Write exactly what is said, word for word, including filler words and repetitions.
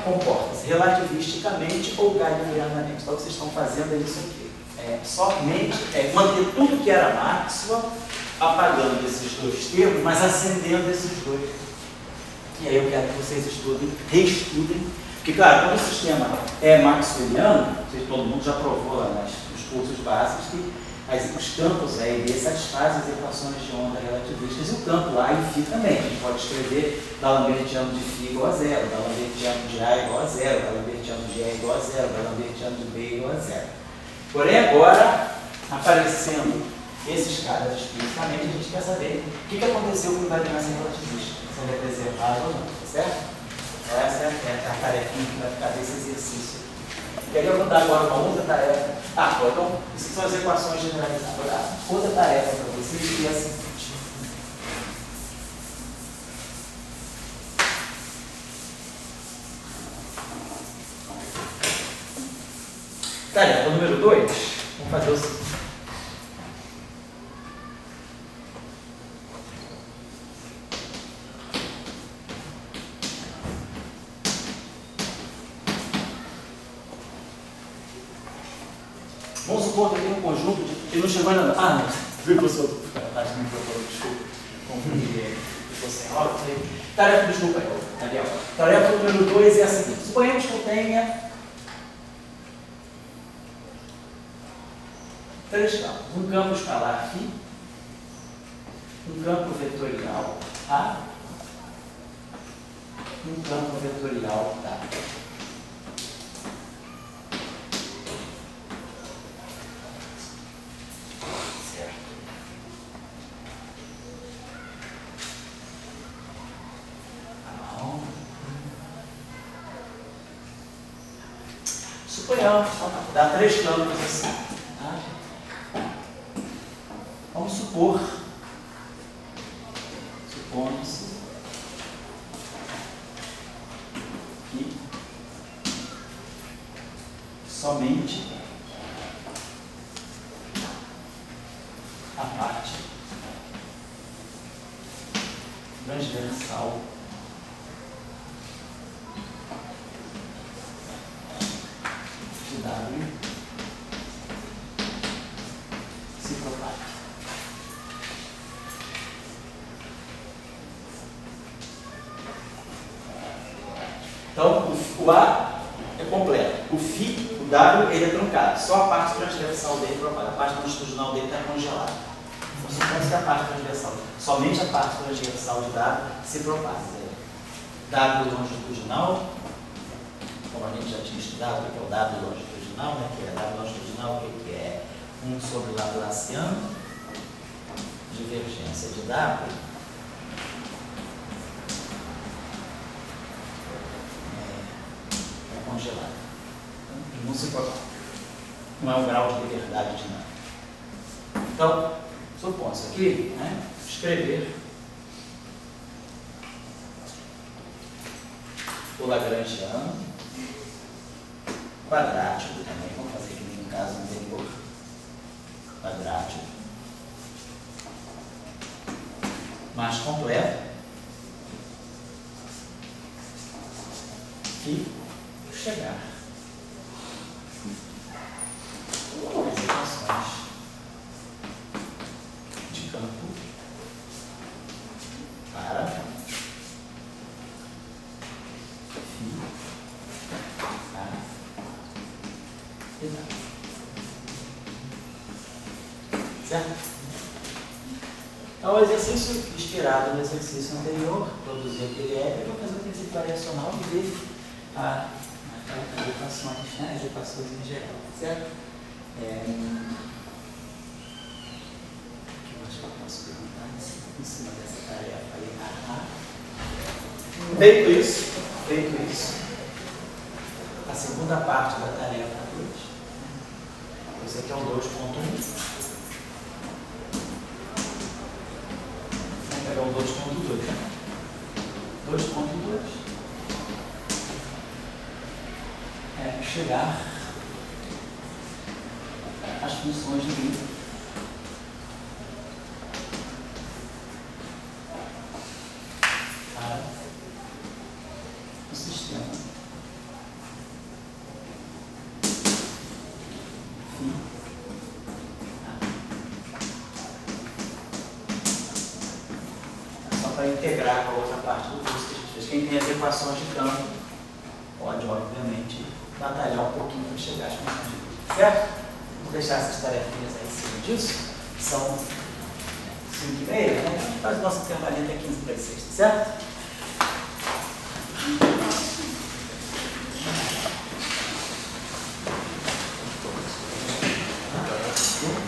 comporta-se relativisticamente ou galileanamente. Então, o que vocês estão fazendo é isso aqui. É, somente é, manter tudo que era Maxwell, apagando esses dois termos, mas acendendo esses dois. E aí eu quero que vocês estudem, reestudem, porque, claro, quando o sistema é maxwelliano, todo mundo já provou lá nas, nos cursos básicos que as, os campos A e B satisfazem as equações de onda relativistas, e o campo A e φ também. A gente pode escrever D'Alembertiano de φ igual a zero, D'Alembertiano de A igual a zero, D'Alembertiano de E igual a zero, D'Alembertiano de B igual a zero. Porém, agora, aparecendo esses caras explicitamente, a gente quer saber o que, que aconteceu com a invariância relativista, se ela é preservada ou não, certo? Essa é a tarefinha que vai ficar desse exercício. E aí eu vou dar agora uma outra tarefa. Ah, então, isso são as equações generalizadas. Outra tarefa para vocês que é a seguinte. Tarefa número dois, vamos fazer o seguinte. Vamos supor que eu tenho um conjunto de... Ele não chegou ainda não. Ah, não. Viu, professor? Acho que me propôs, desculpa. Confundi. Ficou sem hora, não sei. Tarefa, desculpa aí, Daniel. Tarefa número dois é a seguinte. Suponhamos que eu tenha três campos. Um campo escalar φ, um campo vetorial A, um campo vetorial K. Suponhamos, dá três campos assim. Tá? Vamos supor, supomos que somente a parte transversal de W se propaga. Então, o, o A é completo. O φ, o W, ele é truncado. Só a parte transversal dele propaga. A parte longitudinal dele está congelada. Então, supõe-se que a parte transversal, somente a parte transversal de W se propaga. W longitudinal, como a gente já tinha estudado, o que é o W longitudinal, né? Que é W longitudinal, o que é um sobre o Laplaciano, divergência de W, é, é congelado. Então, não se propaga. Não é um grau de liberdade de nada. Então, supondo-se aqui, né? Escrever o Lagrangiano quadrático também, vamos fazer aqui no caso anterior, quadrático, mais completo, e chegar às equações de campo para certo? Então, o exercício inspirado no exercício anterior, produzir aquele é, eu vou fazer o princípio variacional e ver a, as equações, né? As equações em geral, certo? É, o que mais que eu posso perguntar em cima dessa tarefa aí? Ah, ah. Feito isso, feito isso, a segunda parte da tarefa dois. Esse aqui é o dois ponto um. Vamos pegar o dois ponto dois. dois ponto dois é chegar às funções de vida para o sistema para integrar com a outra parte do curso que a gente fez. Quem tem as equações de campo pode, obviamente, batalhar um pouquinho para chegar às funções de grupo, certo? Vou deixar essas tarefinhas aí em cima disso. São cinco e meia, né? A gente faz o nosso intervalinho até quinze para as seis, certo?